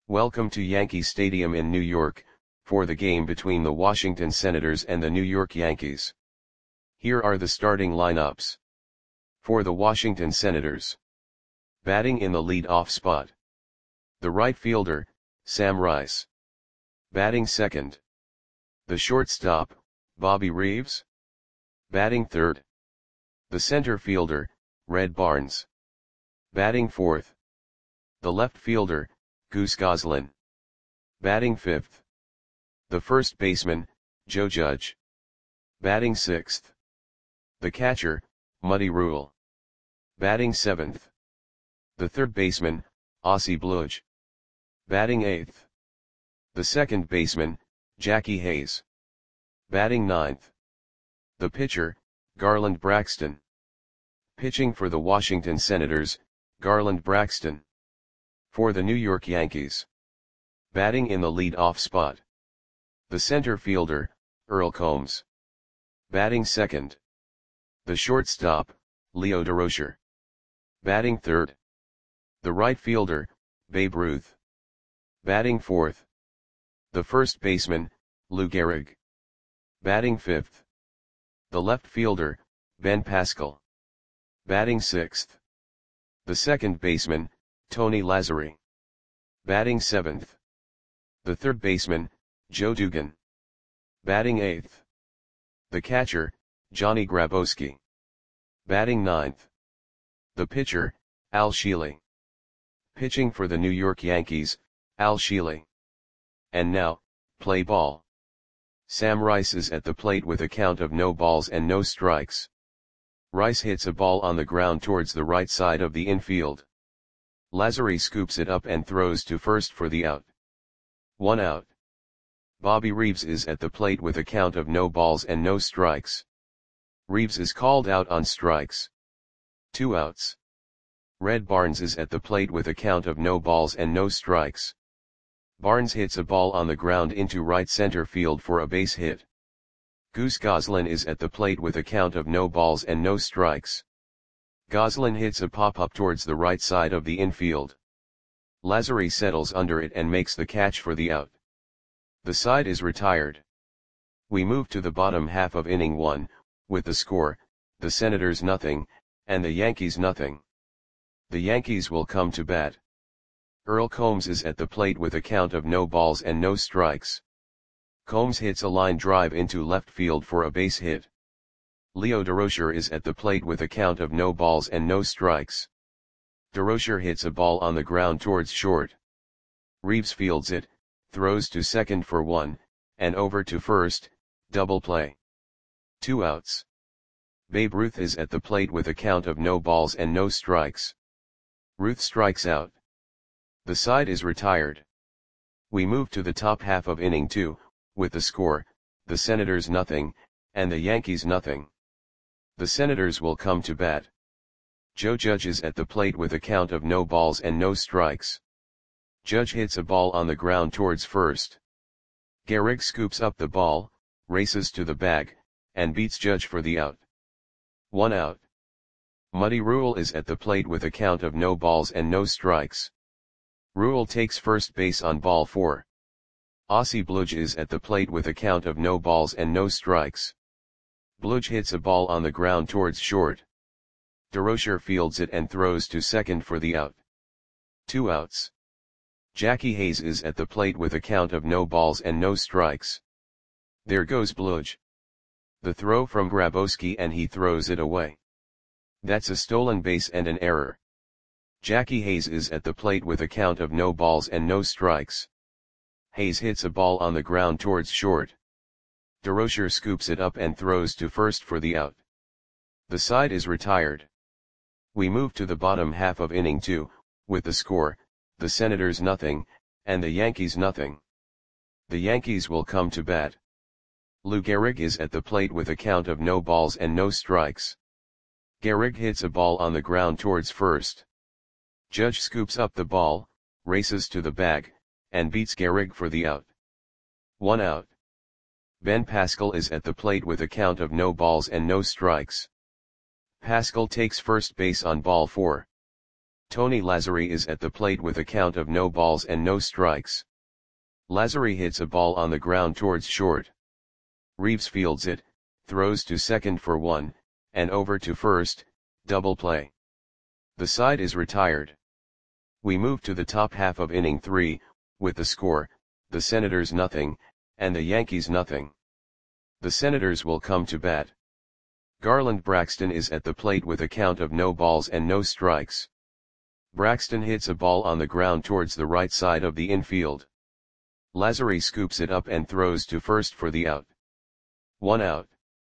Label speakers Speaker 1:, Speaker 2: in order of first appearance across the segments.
Speaker 1: Welcome to Yankee Stadium in New York, for the game between the Washington Senators and the New York Yankees. Here are the starting lineups. For the Washington Senators. Batting in the lead-off spot. The right fielder, Sam Rice. Batting second. The shortstop, Bobby Reeves. Batting third. The center fielder, Red Barnes. Batting fourth. The left fielder, Goose Goslin. Batting fifth. The first baseman, Joe Judge. Batting sixth. The catcher, Muddy Rule. Batting seventh. The third baseman, Ossie Bludge. Batting eighth. The second baseman, Jackie Hayes. Batting ninth. The pitcher, Garland Braxton. Pitching for the Washington Senators, Garland Braxton. For the New York Yankees. Batting in the lead-off spot. The center fielder, Earl Combs. Batting second. The shortstop, Leo Durocher. Batting third. The right fielder, Babe Ruth. Batting fourth. The first baseman, Lou Gehrig. Batting fifth. The left fielder, Ben Pascal. Batting sixth. The second baseman, Tony Lazzeri. Batting seventh. The third baseman, Joe Dugan. Batting eighth. The catcher, Johnny Grabowski. Batting ninth. The pitcher, Al Sheely. Pitching for the New York Yankees, Al Sheely. And now, play ball. Sam Rice is at the plate with a count of no balls and no strikes. Rice hits a ball on the ground towards the right side of the infield. Lazzeri scoops it up and throws to first for the out. 1 out. Bobby Reeves is at the plate with a count of no balls and no strikes. Reeves is called out on strikes. 2 outs. Red Barnes is at the plate with a count of no balls and no strikes. Barnes hits a ball on the ground into right center field for a base hit. Goose Goslin is at the plate with a count of no balls and no strikes. Goslin hits a pop-up towards the right side of the infield. Lazzeri settles under it and makes the catch for the out. The side is retired. We move to the bottom half of inning 1, with the score, the Senators 0, and the Yankees 0. The Yankees will come to bat. Earl Combs is at the plate with a count of no balls and no strikes. Combs hits a line drive into left field for a base hit. Leo Durocher is at the plate with a count of no balls and no strikes. Durocher hits a ball on the ground towards short. Reeves fields it, throws to second for 1, and over to first, double play. 2 outs. Babe Ruth is at the plate with a count of no balls and no strikes. Ruth strikes out. The side is retired. We move to the top half of inning 2, with the score, the Senators 0, and the Yankees 0. The Senators will come to bat. Joe Judge is at the plate with a count of no balls and no strikes. Judge hits a ball on the ground towards first. Gehrig scoops up the ball, races to the bag, and beats Judge for the out. 1 out. Muddy Rule is at the plate with a count of no balls and no strikes. Rule takes first base on ball 4. Ossie Bludge is at the plate with a count of no balls and no strikes. Bludge hits a ball on the ground towards short. Durocher fields it and throws to second for the out. 2 outs. Jackie Hayes is at the plate with a count of no balls and no strikes. There goes Bludge. The throw from Grabowski and he throws it away. That's a stolen base and an error. Jackie Hayes is at the plate with a count of no balls and no strikes. Hayes hits a ball on the ground towards short. Durocher scoops it up and throws to first for the out. The side is retired. We move to the bottom half of inning 2, with the score, the Senators 0, and the Yankees 0. The Yankees will come to bat. Lou Gehrig is at the plate with a count of no balls and no strikes. Gehrig hits a ball on the ground towards first. Judge scoops up the ball, races to the bag, and beats Gehrig for the out. 1 out. Ben Pascal is at the plate with a count of no balls and no strikes. Pascal takes first base on ball 4. Tony Lazzari is at the plate with a count of no balls and no strikes. Lazzari hits a ball on the ground towards short. Reeves fields it, throws to second for one, and over to first, double play. The side is retired. We move to the top half of inning 3, with the score, the Senators nothing, and the Yankees nothing. The Senators will come to bat. Garland Braxton is at the plate with a count of no balls and no strikes. Braxton hits a ball on the ground towards the right side of the infield. Lazzari scoops it up and throws to first for the out. 1 out.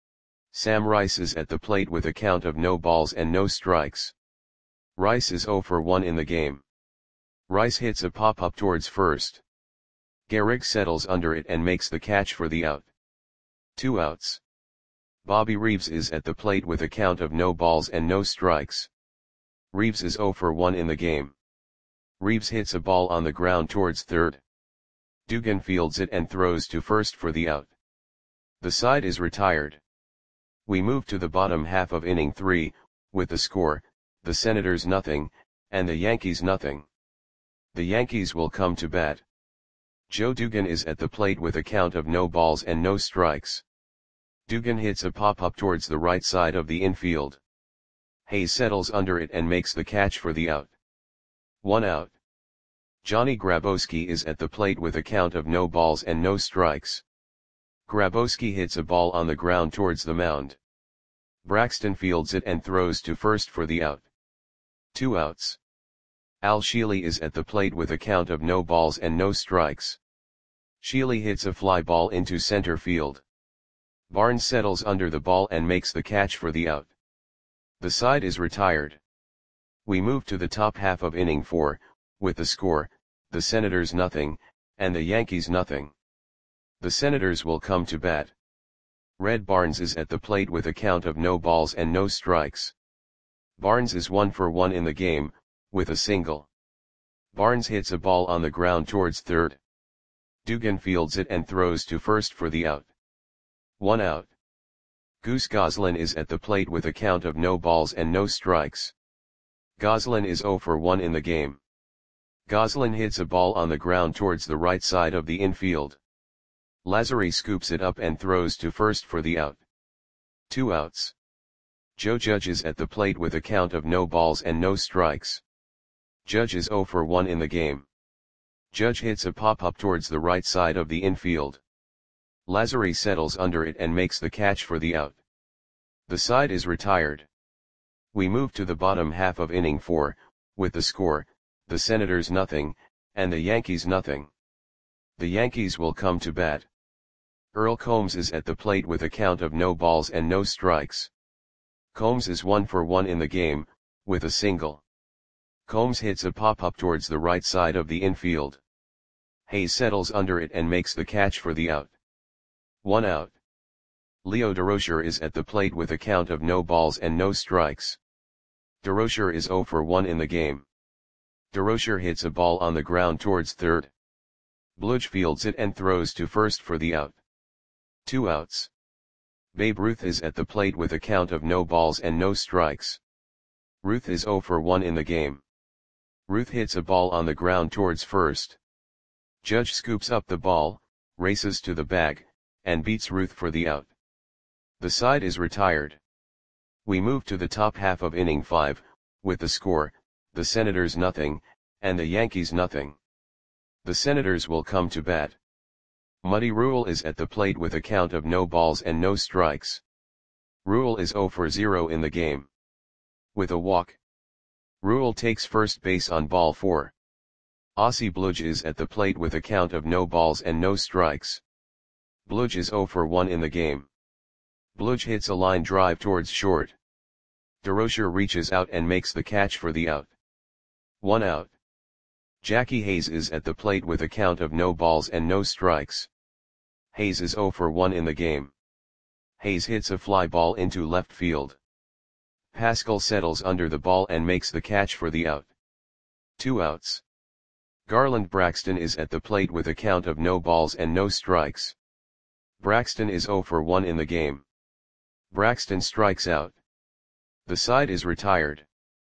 Speaker 1: Sam Rice is at the plate with a count of no balls and no strikes. Rice is 0 for 1 in the game. Rice hits a pop-up towards first. Gehrig settles under it and makes the catch for the out. 2 outs. Bobby Reeves is at the plate with a count of no balls and no strikes. Reeves is 0 for 1 in the game. Reeves hits a ball on the ground towards third. Dugan fields it and throws to first for the out. The side is retired. We move to the bottom half of inning 3, with the score, the Senators nothing, and the Yankees nothing. The Yankees will come to bat. Joe Dugan is at the plate with a count of no balls and no strikes. Dugan hits a pop-up towards the right side of the infield. Hayes settles under it and makes the catch for the out. 1 out. Johnny Grabowski is at the plate with a count of no balls and no strikes. Grabowski hits a ball on the ground towards the mound. Braxton fields it and throws to first for the out. 2 outs. Al Sheely is at the plate with a count of no balls and no strikes. Sheely hits a fly ball into center field. Barnes settles under the ball and makes the catch for the out. The side is retired. We move to the top half of inning 4, with the score, the Senators nothing, and the Yankees nothing. The Senators will come to bat. Red Barnes is at the plate with a count of no balls and no strikes. Barnes is 1 for 1 in the game, with a single. Barnes hits a ball on the ground towards third. Dugan fields it and throws to first for the out. 1 out. Goose Goslin is at the plate with a count of no balls and no strikes. Goslin is 0 for 1 in the game. Goslin hits a ball on the ground towards the right side of the infield. Lazzari scoops it up and throws to first for the out. 2 outs. Joe Judge is at the plate with a count of no balls and no strikes. Judge is 0 for 1 in the game. Judge hits a pop-up towards the right side of the infield. Lazzari settles under it and makes the catch for the out. The side is retired. We move to the bottom half of inning 4, with the score, the Senators nothing, and the Yankees nothing. The Yankees will come to bat. Earl Combs is at the plate with a count of no balls and no strikes. Combs is 1 for 1 in the game, with a single. Combs hits a pop-up towards the right side of the infield. Hayes settles under it and makes the catch for the out. 1 out. Leo Durocher is at the plate with a count of no balls and no strikes. Durocher is 0 for 1 in the game. Durocher hits a ball on the ground towards third. Bludge fields it and throws to first for the out. 2 outs. Babe Ruth is at the plate with a count of no balls and no strikes. Ruth is 0 for 1 in the game. Ruth hits a ball on the ground towards first. Judge scoops up the ball, races to the bag, and beats Ruth for the out. The side is retired. We move to the top half of inning 5, with the score, the Senators nothing, and the Yankees nothing. The Senators will come to bat. Muddy Rule is at the plate with a count of no balls and no strikes. Rule is 0 for 0 in the game. With a walk. Rule takes first base on ball 4. Ossie Bludge is at the plate with a count of no balls and no strikes. Bludge is 0 for 1 in the game. Bludge hits a line drive towards short. Durocher reaches out and makes the catch for the out. 1 out. Jackie Hayes is at the plate with a count of no balls and no strikes. Hayes is 0 for 1 in the game. Hayes hits a fly ball into left field. Pascal settles under the ball and makes the catch for the out. 2 outs. Garland Braxton is at the plate with a count of no balls and no strikes. Braxton is 0 for 1 in the game. Braxton strikes out. The side is retired.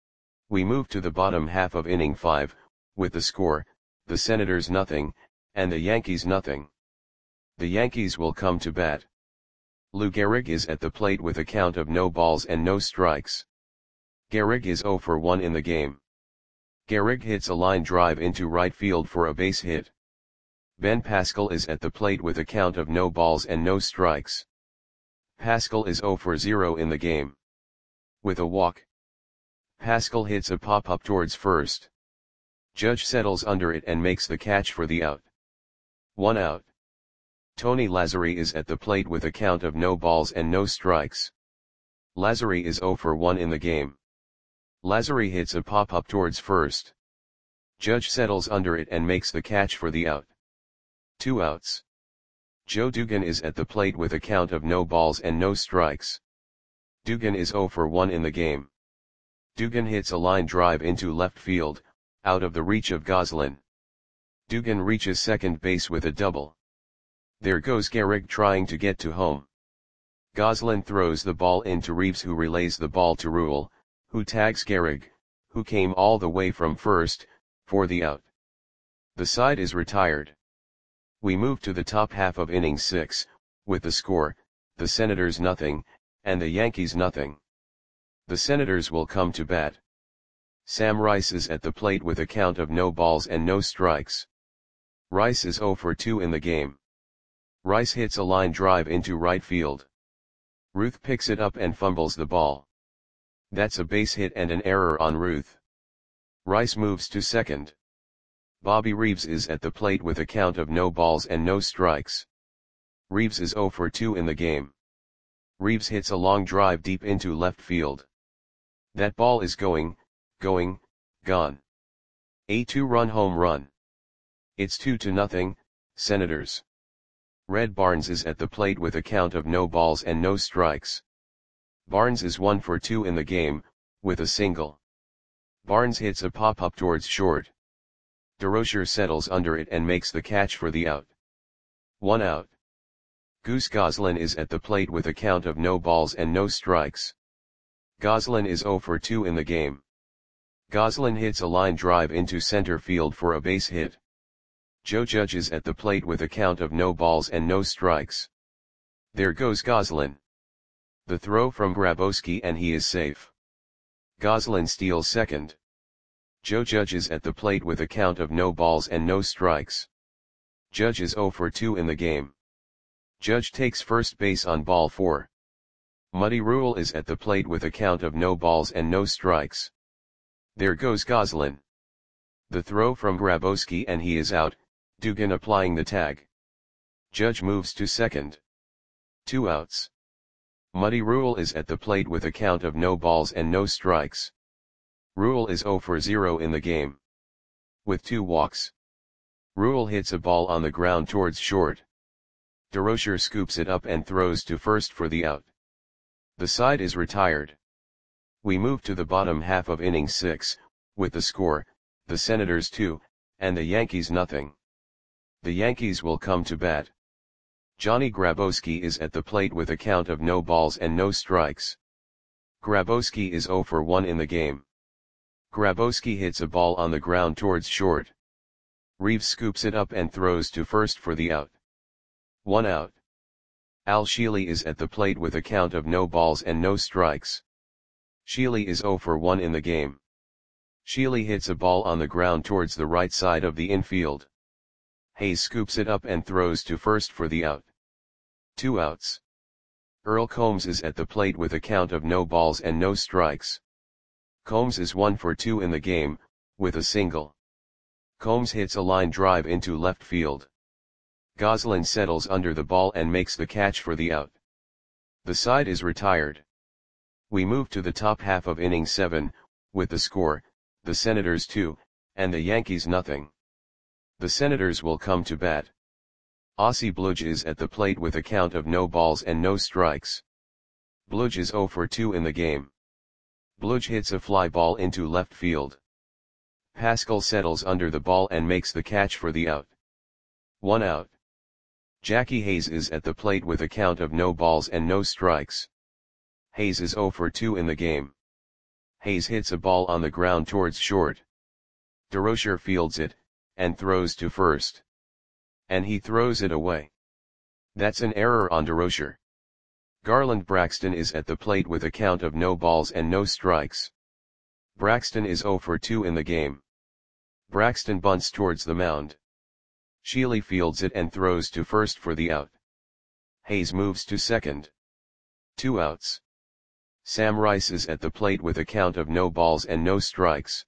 Speaker 1: We move to the bottom half of inning 5, with the score, the Senators nothing, and the Yankees nothing. The Yankees will come to bat. Lou Gehrig is at the plate with a count of no balls and no strikes. Gehrig is 0 for 1 in the game. Gehrig hits a line drive into right field for a base hit. Ben Pascal is at the plate with a count of no balls and no strikes. Pascal is 0 for 0 in the game. With a walk, Pascal hits a pop-up towards first. Judge settles under it and makes the catch for the out. 1 out. Tony Lazzeri is at the plate with a count of no balls and no strikes. Lazzeri is 0 for 1 in the game. Lazzeri hits a pop-up towards first. Judge settles under it and makes the catch for the out. 2 outs. Joe Dugan is at the plate with a count of no balls and no strikes. Dugan is 0 for 1 in the game. Dugan hits a line drive into left field, out of the reach of Goslin. Dugan reaches second base with a double. There goes Gehrig trying to get to home. Goslin throws the ball into Reeves, who relays the ball to Rule, who tags Gehrig, who came all the way from first, for the out. The side is retired. We move to the top half of inning 6, with the score, the Senators nothing, and the Yankees nothing. The Senators will come to bat. Sam Rice is at the plate with a count of no balls and no strikes. Rice is 0 for 2 in the game. Rice hits a line drive into right field. Ruth picks it up and fumbles the ball. That's a base hit and an error on Ruth. Rice moves to second. Bobby Reeves is at the plate with a count of no balls and no strikes. Reeves is 0 for 2 in the game. Reeves hits a long drive deep into left field. That ball is gone. A 2-run home run. It's 2-0, Senators. Red Barnes is at the plate with a count of no balls and no strikes. Barnes is 1 for 2 in the game, with a single. Barnes hits a pop-up towards short. DeRocher settles under it and makes the catch for the out. 1 out. Goose Goslin is at the plate with a count of no balls and no strikes. Goslin is 0 for 2 in the game. Goslin hits a line drive into center field for a base hit. Joe Judge is at the plate with a count of no balls and no strikes. There goes Goslin. The throw from Grabowski and he is safe. Goslin steals second. Joe Judge is at the plate with a count of no balls and no strikes. Judge is 0 for 2 in the game. Judge takes first base on ball 4. Muddy Rule is at the plate with a count of no balls and no strikes. There goes Goslin. The throw from Grabowski and he is out, Dugan applying the tag. Judge moves to second. 2 outs. Muddy Rule is at the plate with a count of no balls and no strikes. Rule is 0 for 0 in the game. With 2 walks. Rule hits a ball on the ground towards short. DeRocher scoops it up and throws to first for the out. The side is retired. We move to the bottom half of inning 6, with the score, the Senators 2, and the Yankees nothing. The Yankees will come to bat. Johnny Grabowski is at the plate with a count of no balls and no strikes. Grabowski is 0 for 1 in the game. Grabowski hits a ball on the ground towards short. Reeves scoops it up and throws to first for the out. 1 out. Al Sheely is at the plate with a count of no balls and no strikes. Sheely is 0 for 1 in the game. Sheely hits a ball on the ground towards the right side of the infield. Hayes scoops it up and throws to first for the out. 2 outs. Earl Combs is at the plate with a count of no balls and no strikes. Combs is 1 for 2 in the game, with a single. Combs hits a line drive into left field. Goslin settles under the ball and makes the catch for the out. The side is retired. We move to the top half of inning 7, with the score, the Senators 2, and the Yankees nothing. The Senators will come to bat. Ossie Bludge is at the plate with a count of no balls and no strikes. Bludge is 0 for 2 in the game. Bludge hits a fly ball into left field. Pascal settles under the ball and makes the catch for the out. 1 out. Jackie Hayes is at the plate with a count of no balls and no strikes. Hayes is 0 for 2 in the game. Hayes hits a ball on the ground towards short. DeRocher fields it, and throws to first. And he throws it away. That's an error on DeRocher. Garland Braxton is at the plate with a count of no balls and no strikes. Braxton is 0 for 2 in the game. Braxton bunts towards the mound. Sheely fields it and throws to first for the out. Hayes moves to second. 2 outs. Sam Rice is at the plate with a count of no balls and no strikes.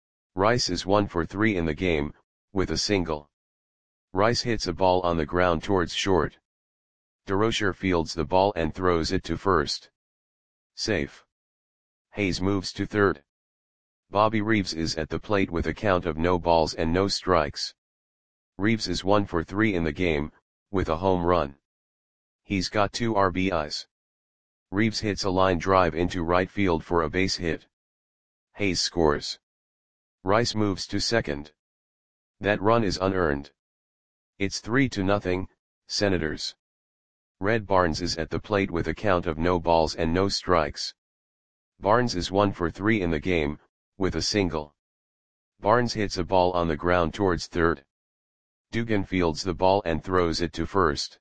Speaker 1: Rice is 1 for 3 in the game, with a single. Rice hits a ball on the ground towards short. DeRocher fields the ball and throws it to first. Safe. Hayes moves to third. Bobby Reeves is at the plate with a count of no balls and no strikes. Reeves is 1 for 3 in the game, with a home run. He's got 2 RBIs. Reeves hits a line drive into right field for a base hit. Hayes scores. Rice moves to second. That run is unearned. It's 3-0, Senators. Red Barnes is at the plate with a count of no balls and no strikes. Barnes is 1 for 3 in the game, with a single. Barnes hits a ball on the ground towards third. Dugan fields the ball and throws it to first.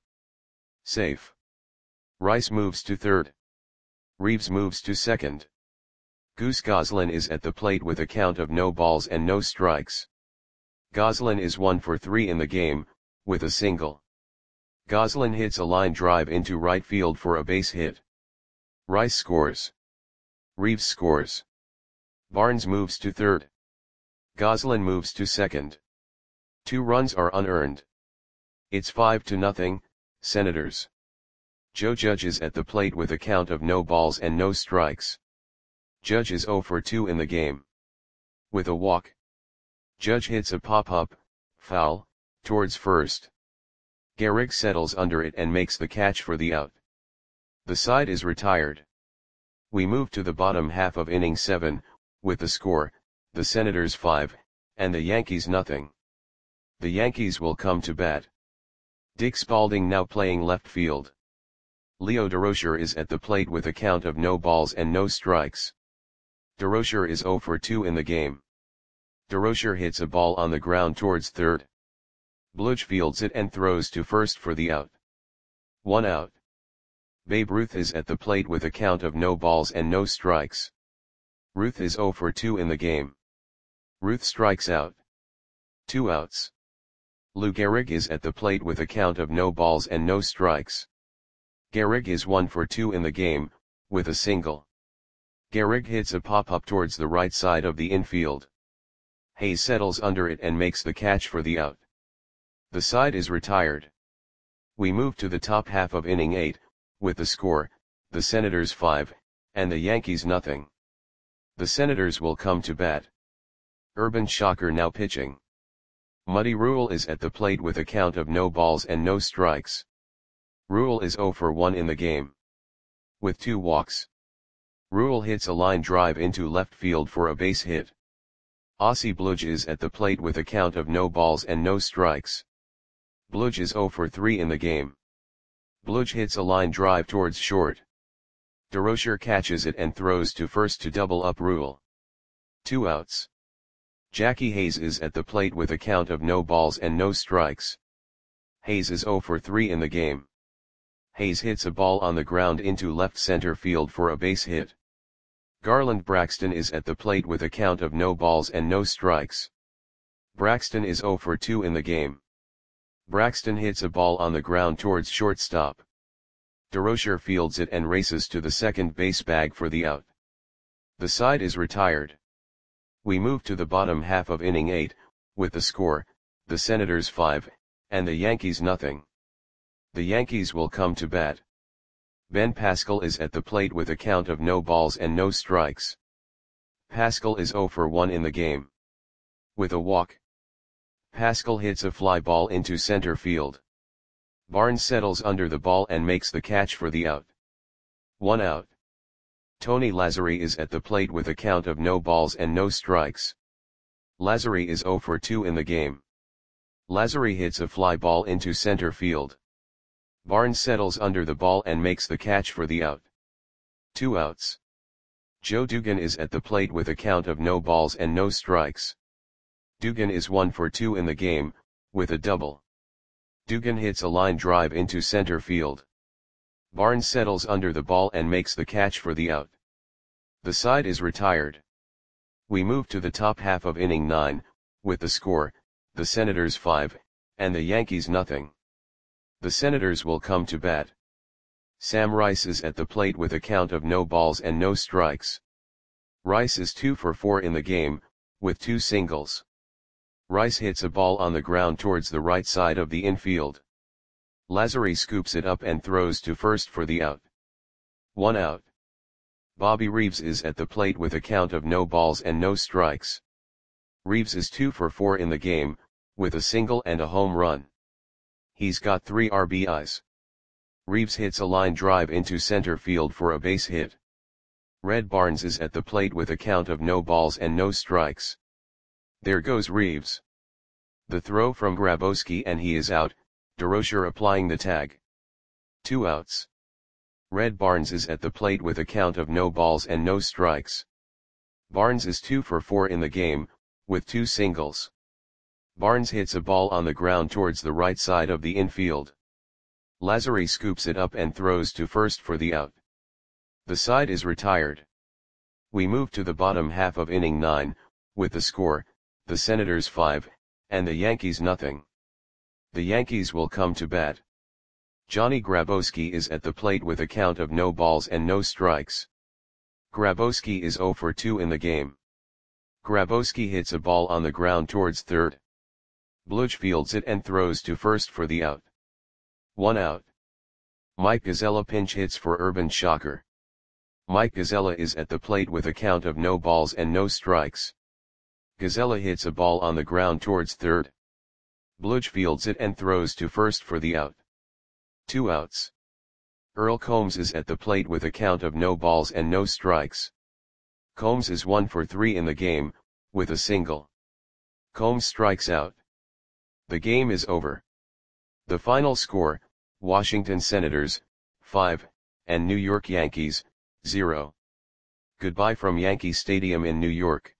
Speaker 1: Safe. Rice moves to third. Reeves moves to second. Goose Goslin is at the plate with a count of no balls and no strikes. Goslin is 1 for 3 in the game, with a single. Goslin hits a line drive into right field for a base hit. Rice scores. Reeves scores. Barnes moves to third. Goslin moves to second. 2 runs are unearned. It's 5-0, Senators. Joe Judge is at the plate with a count of no balls and no strikes. Judge is 0 for 2 in the game. With a walk. Judge hits a pop-up, foul, towards first. Gehrig settles under it and makes the catch for the out. The side is retired. We move to the bottom half of inning 7, with the score, the Senators 5, and the Yankees 0. The Yankees will come to bat. Dick Spaulding now playing left field. Leo DeRocher is at the plate with a count of no balls and no strikes. DeRocher is 0 for 2 in the game. DeRocher hits a ball on the ground towards third. Bludge fields it and throws to first for the out. 1 out. Babe Ruth is at the plate with a count of no balls and no strikes. Ruth is 0 for 2 in the game. Ruth strikes out. 2 outs. Lou Gehrig is at the plate with a count of no balls and no strikes. Gehrig is 1 for 2 in the game, with a single. Gehrig hits a pop-up towards the right side of the infield. Hayes settles under it and makes the catch for the out. The side is retired. We move to the top half of inning 8, with the score, the Senators 5, and the Yankees 0. The Senators will come to bat. Urban Shocker now pitching. Muddy Rule is at the plate with a count of no balls and no strikes. Rule is 0 for 1 in the game. With 2 walks. Rule hits a line drive into left field for a base hit. Ossie Bludge is at the plate with a count of no balls and no strikes. Bludge is 0 for 3 in the game. Bludge hits a line drive towards short. DeRocher catches it and throws to first to double up Rule. 2 outs. Jackie Hayes is at the plate with a count of no balls and no strikes. Hayes is 0 for 3 in the game. Hayes hits a ball on the ground into left center field for a base hit. Garland Braxton is at the plate with a count of no balls and no strikes. Braxton is 0 for 2 in the game. Braxton hits a ball on the ground towards shortstop. DeRocher fields it and races to the second base bag for the out. The side is retired. We move to the bottom half of inning 8, with the score, the Senators 5, and the Yankees 0. The Yankees will come to bat. Ben Pascal is at the plate with a count of no balls and no strikes. Pascal is 0 for 1 in the game. With a walk. Pascal hits a fly ball into center field. Barnes settles under the ball and makes the catch for the out. 1 out. Tony Lazzeri is at the plate with a count of no balls and no strikes. Lazzeri is 0 for 2 in the game. Lazzeri hits a fly ball into center field. Barnes settles under the ball and makes the catch for the out. 2 outs. Joe Dugan is at the plate with a count of no balls and no strikes. Dugan is 1 for 2 in the game, with a double. Dugan hits a line drive into center field. Barnes settles under the ball and makes the catch for the out. The side is retired. We move to the top half of inning 9, with the score, the Senators 5, and the Yankees nothing. The Senators will come to bat. Sam Rice is at the plate with a count of no balls and no strikes. Rice is 2 for 4 in the game, with 2 singles. Rice hits a ball on the ground towards the right side of the infield. Lazary scoops it up and throws to first for the out. 1 out. Bobby Reeves is at the plate with a count of no balls and no strikes. Reeves is 2 for 4 in the game, with a single and a home run. He's got 3 RBIs. Reeves hits a line drive into center field for a base hit. Red Barnes is at the plate with a count of no balls and no strikes. There goes Reeves. The throw from Grabowski and he is out, DeRocher applying the tag. 2 outs. Red Barnes is at the plate with a count of no balls and no strikes. Barnes is 2 for 4 in the game, with 2 singles. Barnes hits a ball on the ground towards the right side of the infield. Lazary scoops it up and throws to first for the out. The side is retired. We move to the bottom half of inning 9, with the score, the Senators 5, and the Yankees nothing. The Yankees will come to bat. Johnny Grabowski is at the plate with a count of no balls and no strikes. Grabowski is 0 for 2 in the game. Grabowski hits a ball on the ground towards third. Bluch fields it and throws to first for the out. 1 out. Mike Gazella pinch hits for Urban Shocker. Mike Gazella is at the plate with a count of no balls and no strikes. Gazella hits a ball on the ground towards third. Bluch fields it and throws to first for the out. 2 outs. Earl Combs is at the plate with a count of no balls and no strikes. Combs is 1 for 3 in the game, with a single. Combs strikes out. The game is over. The final score, Washington Senators, 5, and New York Yankees, 0. Goodbye from Yankee Stadium in New York.